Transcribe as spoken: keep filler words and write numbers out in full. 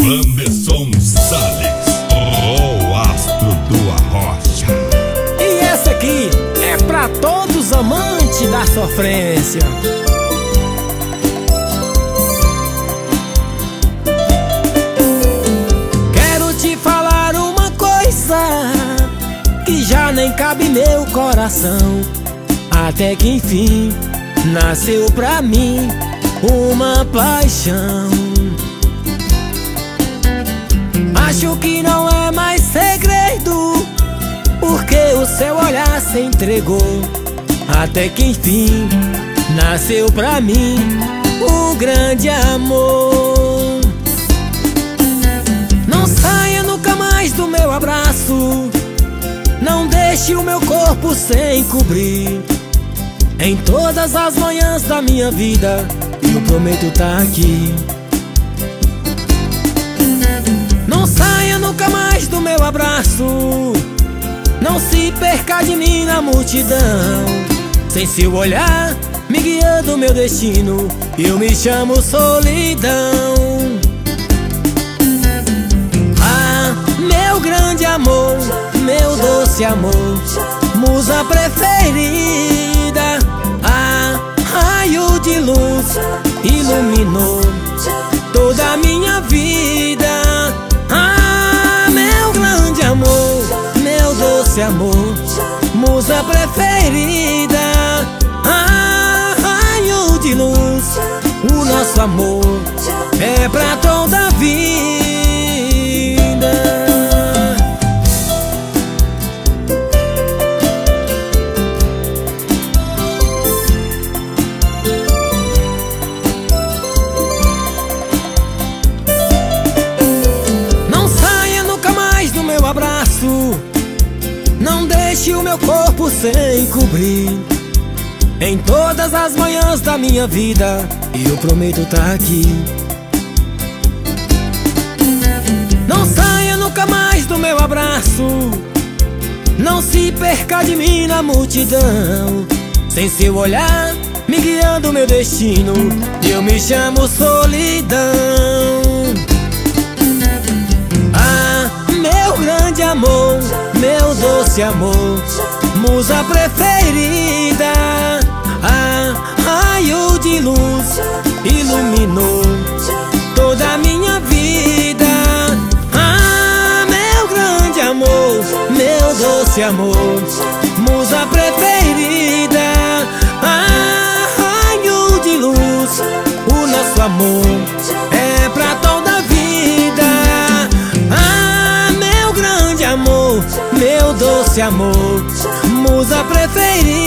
Anderson Salles, o astro do Arrocha. E essa aqui é pra todos os amantes da sofrência. Quero te falar uma coisa que já nem cabe meu coração. Até que enfim nasceu pra mim uma paixão. Acho que não é mais segredo, porque o seu olhar se entregou. Até que enfim nasceu pra mim um grande amor. Não saia nunca mais do meu abraço, não deixe o meu corpo sem cobrir. Em todas as manhãs da minha vida eu prometo tá aqui. Não saia nunca mais do meu abraço, não se perca de mim na multidão. Sem seu olhar me guiando meu destino, eu me chamo solidão. Ah, meu grande amor, meu doce amor, musa preferida. Ah, raio de luz iluminou toda a minha vida. Amor, musa preferida, ah, raio de luz, o nosso amor é pra toda a vida. Não saia nunca mais do meu abraço, não deixe o meu corpo sem cobrir. Em todas as manhãs da minha vida eu prometo tá aqui. Não saia nunca mais do meu abraço, não se perca de mim na multidão. Sem seu olhar me guiando meu destino, eu me chamo solidão. Ah, meu grande amor, meu doce amor, musa preferida. Ah, raio de luz iluminou toda a minha vida. Ah, meu grande amor, meu doce amor, musa preferida. Ah, raio de luz, o nosso amor é pra toda a vida. Ah, meu grande amor, meu doce amor, musa preferida.